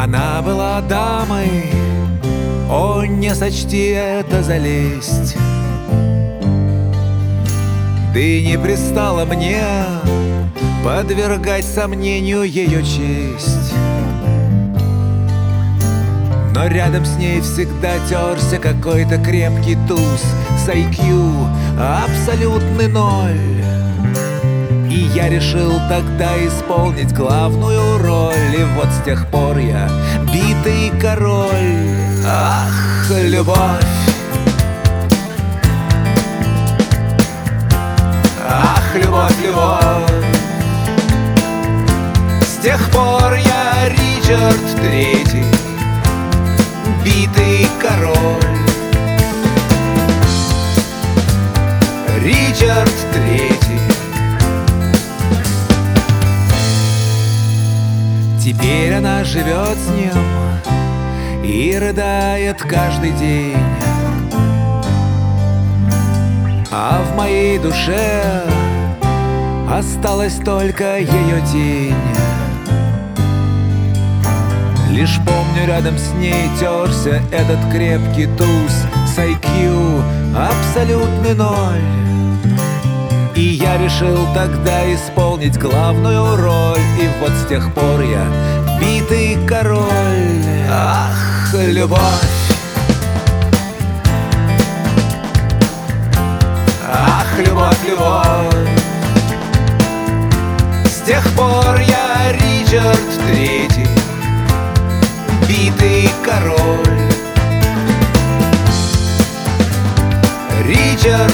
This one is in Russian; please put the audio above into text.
Она была дамой, о, не сочти это за лесть. Да и не пристало мне подвергать сомнению ее честь. Но рядом с ней всегда терся какой-то крепкий туз с IQ абсолютный ноль. И я решил тогда исполнить главную роль. И вот с тех пор я битый король. Ах, любовь! Ах, любовь, любовь! С тех пор я Ричард Третий, битый король. Ричард Третий. Теперь она живет с ним и рыдает каждый день. А в моей душе осталась только ее тень. Лишь помню, рядом с ней терся этот крепкий туз с IQ абсолютный ноль. И я решил тогда исполнить главную роль. И вот с тех пор я битый король. Ах, любовь! Ах, любовь, любовь! С тех пор я Ричард Третий, битый король. Ричард